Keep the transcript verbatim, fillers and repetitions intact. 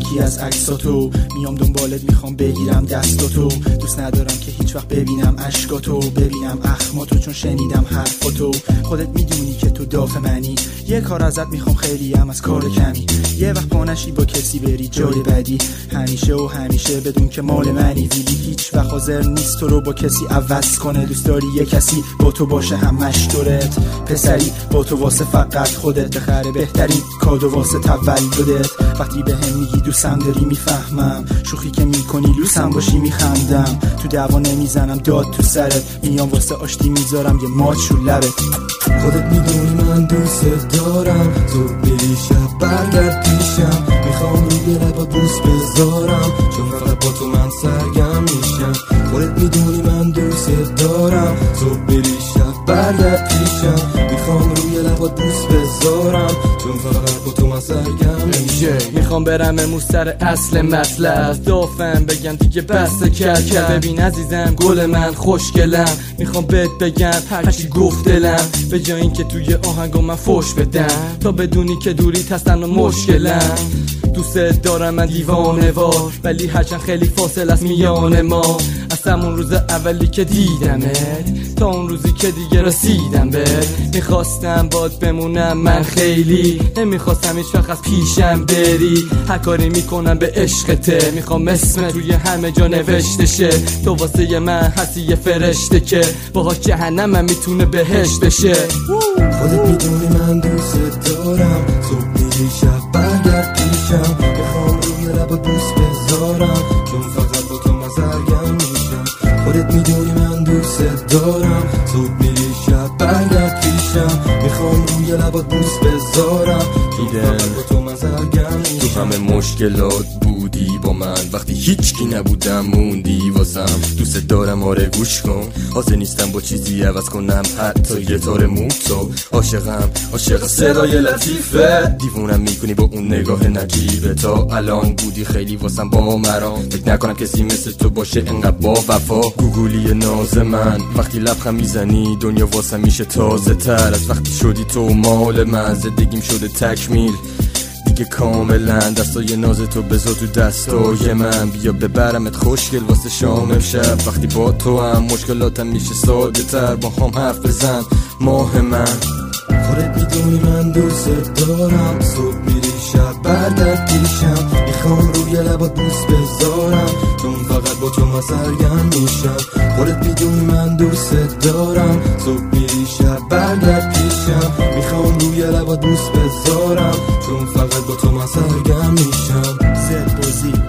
یکی از عکساتو، میام دنبالت میخوام بگیرم دستاتو. دوست ندارم که هیچ وقت ببینم اشکاتو، ببینم اخماتو، چون شنیدم حرفاتو. خودت میدونی که تو دافع منی، یه کار ازت میخوام خیلی هم از کار کمی. یه وقت پانشی با کسی بری جای بدی، همیشه و همیشه بدون که مال منی. ویلی هیچ وقت حاضر نیست تو رو با کسی عوض کنه. دوست داری یه کسی با تو باشه همش دورت، پسری با تو واسه فقط خودت بخره بهترین کادو واسه تولدت. وقتی به هم میگی دوستم داری میفهمم، شوخی که میکنی لوسم باشی میخندم. تو دعوا نمیزنم داد تو سرت، میام واسه آشتی میذارم یه ماچ رو لبت. خودت میدونی من دوست دارم، تو بری شب برگرد پیشم. میخوام روی لبا بوس بذارم، چون فقط با تو من سرگم میشم. خودت میدونی من دوست دارم، تو بری شب برگرد پیشم. میخوام روی لبا بوس بذارم، چون فقط با تو من سرگم میشم. میخوام برم امروز سر اصل مطلب، دافم بگم دیگه بس کل کل. ببین عزیزم گل من خوشگلم، میخوام بهت بگم هرچی گفت دلم، به جای این که توی آهنگو من فوش بدم. تا بدونی که دوری هستن و مشکلم. دوست دارم من دیوانه وار، ولی هرچند خیلی فاصله است میان ما. از همون روز اولی که دیدمت تا اون روزی که دیگه رسیدم بهت، میخواستم باد بمونم من خیلی، نمیخواستم هیچ وقت از پیشم بری. هر کاری میکنم به عشقته، میخوام اسم توی همه جا نوشته شه. تو واسه من هستی یه فرشته که باهاش جهنمم میتونه بهشت بشه. خودت میدونی من دوست دارم، تو میری شب برگرد پیشم. میخوام روی لبا دوست بذارم، چون فقط با تو من سرگرم میشم. خودت میدونی من دوست دارم، تو میری شب برگرد پیشم. میخوام روی لبا دوست بذارم، چون فقط با تو من سرگرم میشم. تو همه مشکلات بودی با من، وقتی هیچکی نبودم موندی واسم. دوست دارم آره گوش کن، حاضر نیستم با چیزی عوض کنم، حتی یه تار موتو. عاشقم عاشق صدای لطیفه، دیوونم میکنی با اون نگاه نجیبه. تا الان بودی خیلی واسم با مرام، فکر نکنم کسی مثل تو باشه انقدر با وفا. گوگولی ناز من، وقتی لبخند میزنی دنیا واسم میشه تازه تر. از وقتی شدی تو مال من، زندگیم شده تکمیل دیگه کاملا. دستای ناز تو بذار تو دستای من، بیا ببرمت خوشگل واسه شام امشب. وقتی با تو هم مشکلاتم میشه ساده تر، با هم حرف بزن ماه من. خودت میدونی من دوست دارم، صبح میری شب برگرد پیشم. میخوام روی لبا دوست بذارم، چون فقط با تو من سرگرم میشم. خودت میدونی من دوست دارم، صبح میری شب برگرد پیشم. میخوام روی لبا دوست بذارم، چون فقط با تو من سرگرم میشم. زد بازی